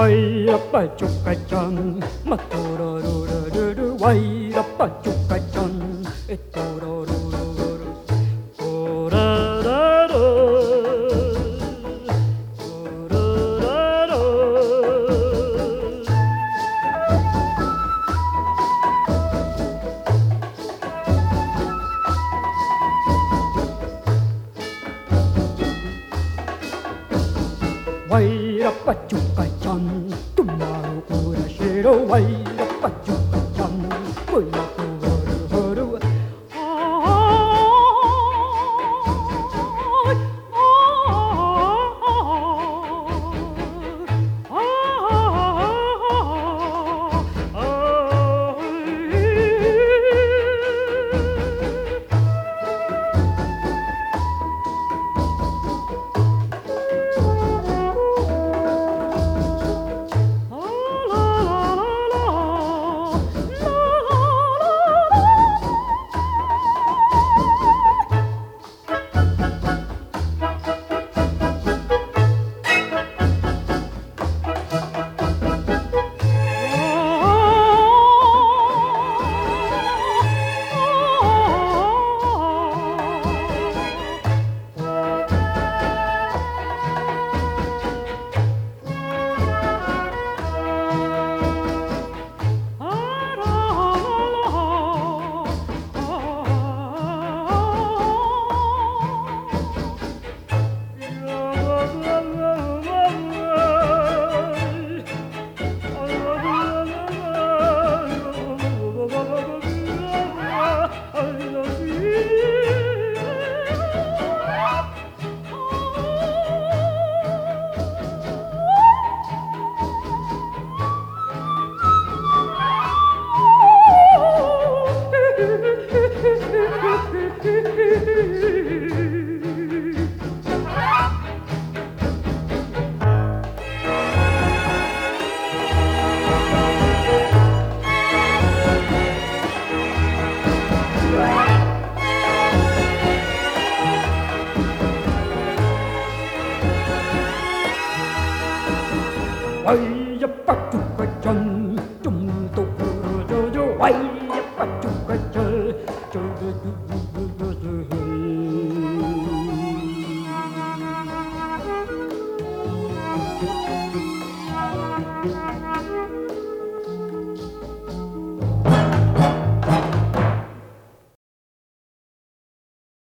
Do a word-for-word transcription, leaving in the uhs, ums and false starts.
Quay ra ba chục cái chân mà tô ra đu ra đu đu quay ra ba chục cái chân e tô ra đu đu đu đu tô ra ra đu tô ra ra đu quay ra ba chục cái chân tum maru kura shiro quay ra ba chục cái chân quay ra tu haru haru quay ra ba chục cái chân tum tu quay ra ba chục cái chân